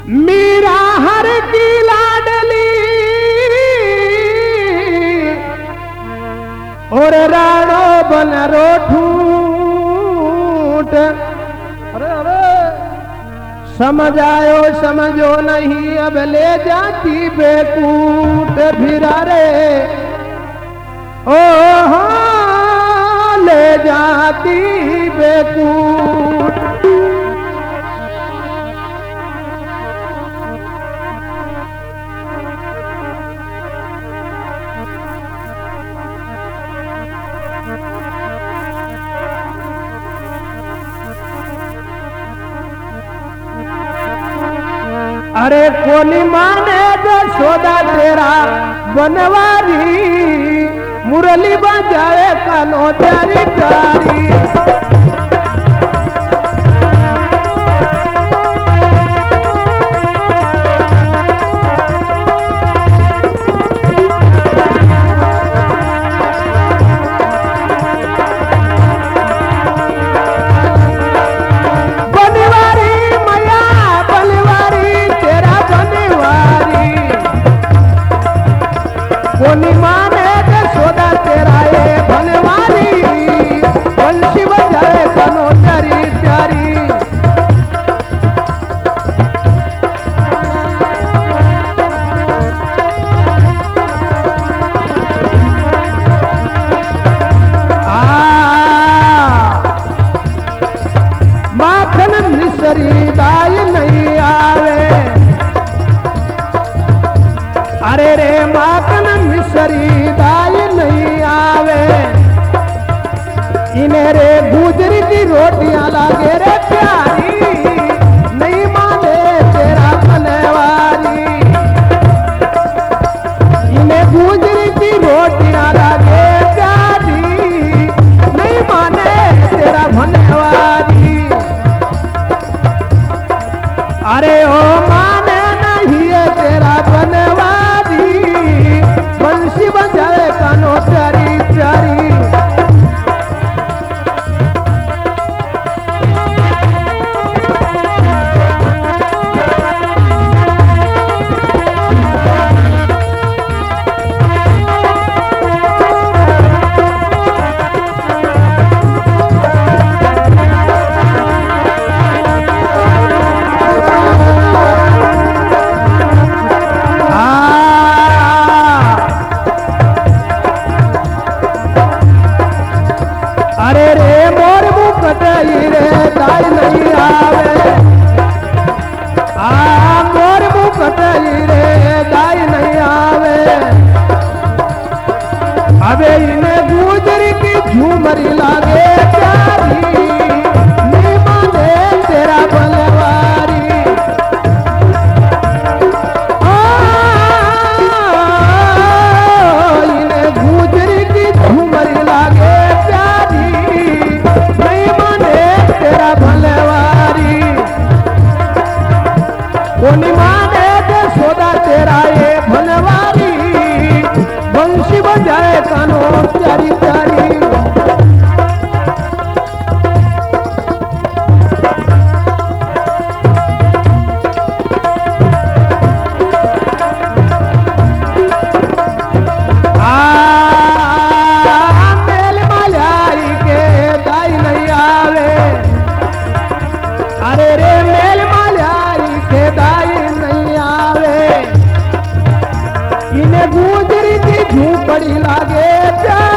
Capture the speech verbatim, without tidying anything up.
मीरा हर की लाडली और राणो बन रोठूट। अरे अरे समझ आयो समझो नहीं अब ले जाती बेकूट फिर रे ओ हाँ ले जाती बेकूट। अरे कोनी माने जो सोदा तेरा बनवारी मुरली बजाए कानो तेरी कारी। कोनी माने के सोदा तेरा ये बनवारी बंसी बजाए कनो प्यारी प्यारी। आ माखन मिसरी दाई नहीं आवे। अरे रे माखन मिसरी दाई नहीं आवे इन्हें रे गुजरी की रोटियां लागे रे प्यारी नहीं माने तेरा बनवारी। इन्हें गुजरी की रोटियां लागे प्यारी नहीं माने तेरा बनवारी। अरे ओ माने नहीं है तेरा बनवारी बंसी बजाए कानो प्यारी प्यारी। अरे रे मोर मुकटई रे दाई नहीं आवे। आ मोर मुकटई रे दाई नहीं आवे। अबे इन्हें गुजरी की झूमरी लागे प्यारी नहीं माने तेरा बनवारी। इन्हें गुजरी की झूमरी लागे कोनी माने के सोदा तेरा ये बनवारी बंसी बजाए कानो प्यारी प्यारी। आ मेल मालाई के दाई नहीं आवे। अरे रे मेल मालाई के दाई नहीं आवे इन्हें गुजरी की झूपड़ी लागे प्यारी।